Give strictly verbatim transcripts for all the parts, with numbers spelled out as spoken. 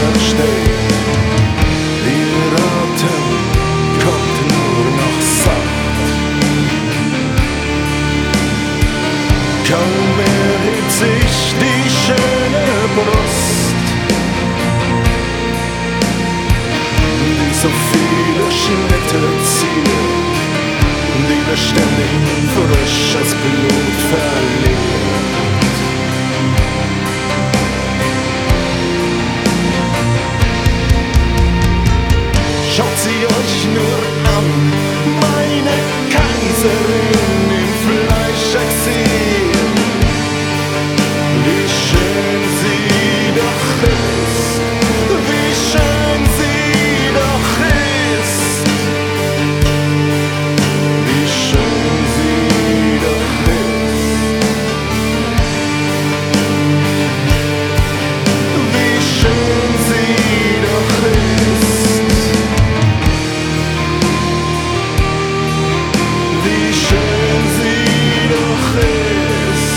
versteht. Ihr Atem kommt nur noch sacht. Kaum erhebt sich die schöne Brust, die so viele Schritte zieht, die beständig frisches Blut verliert. Schaut sie euch nur an, meine Kaiserin im Fleischexil, wie schön sie doch ist, wie schön sie doch ist, wie schön sie doch ist, wie schön sie doch ist. Wie schön sie doch ist.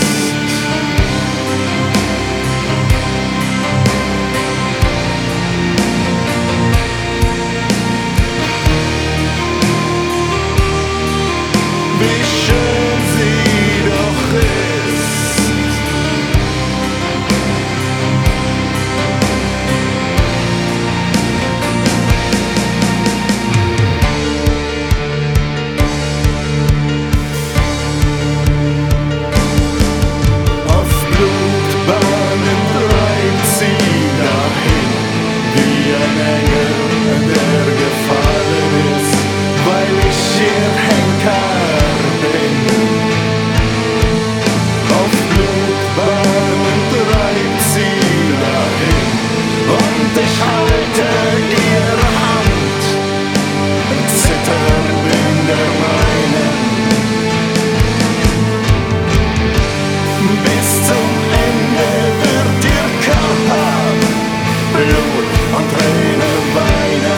Wie schön sie doch ist. Auf Blutbahnen treibt sie dahin, wie ein Engel, der gefallen ist, weil ich ihr Henker bin. Auf Blutbahnen treibt sie dahin, und ich halte ihre Hand, zitternd in der meinen. Bis zum Ende wird ihr Körper Blut und Tränen weinen.